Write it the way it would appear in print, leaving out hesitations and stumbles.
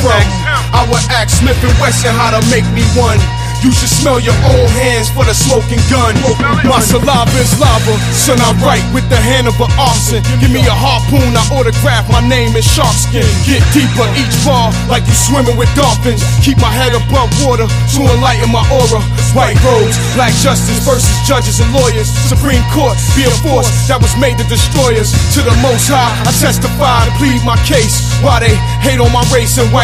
from. I would ask Smith and Wesson how to make me one. You should smell your own hands for the smoking gun. My saliva is lava, son, I write with the hand of an arson. Give me a harpoon, I autograph my name in shark skin. Get deeper each bar like you swimming with dolphins. Keep my head above water to enlighten my aura. White robes, black justice versus judges and lawyers. Supreme Court, be a force that was made to destroy us. To the Most High, I testify and plead my case. Why they hate on my race and white